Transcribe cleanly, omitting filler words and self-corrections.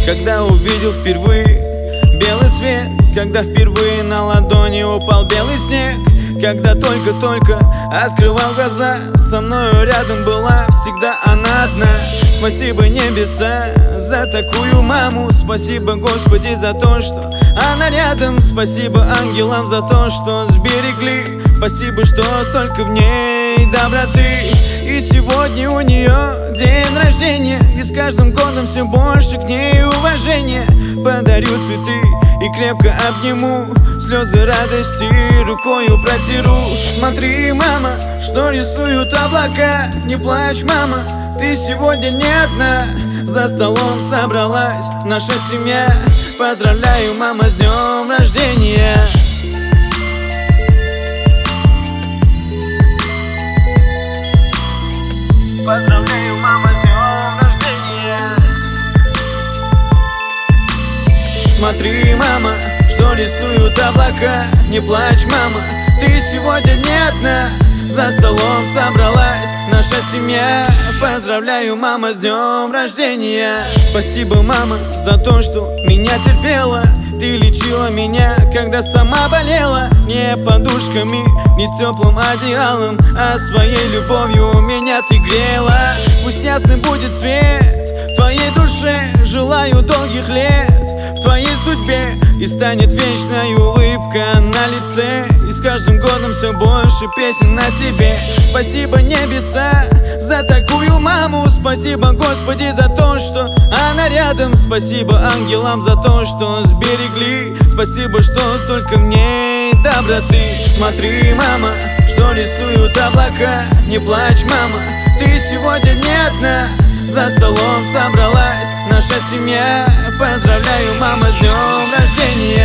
когда увидел впервые белый свет, когда впервые на ладони упал белый снег, когда только-только открывал глаза, со мною рядом была всегда она одна. Спасибо небеса за такую маму, спасибо Господи за то, что она рядом, спасибо ангелам за то, что сберегли, спасибо, что столько в ней доброты. И сегодня у нее день рождения, и с каждым годом все больше к ней уважения. Подарю цветы и крепко обниму, слезы радости рукою протиру. Смотри, мама, что рисуют облака, не плачь, мама, ты сегодня не одна. За столом собралась наша семья, поздравляю, мама, с днем рождения. Поздравляю, мама, с днем рождения. Смотри, мама, что рисуют облака, не плачь, мама, ты сегодня не одна. За столом собралась наша семья, поздравляю, мама, с днем рождения. Спасибо, мама, за то, что меня терпела. Ты лечила меня, когда сама болела. Не подушками, не теплым одеялом, а своей любовью меня ты грела. Пусть ясный будет свет в твоей душе, желаю долгих лет в твоей судьбе, и станет вечная улыбка на лице, и с каждым годом все больше песен на тебе. Спасибо небеса за такую маму, спасибо Господи за то, что она рядом, спасибо ангелам за то, что сберегли, спасибо, что столько в ней доброты. Смотри, мама, что рисуют облака, не плачь, мама, ты сегодня не одна. За столом собралась наша семья, поздравляю, мама, с днем рождения.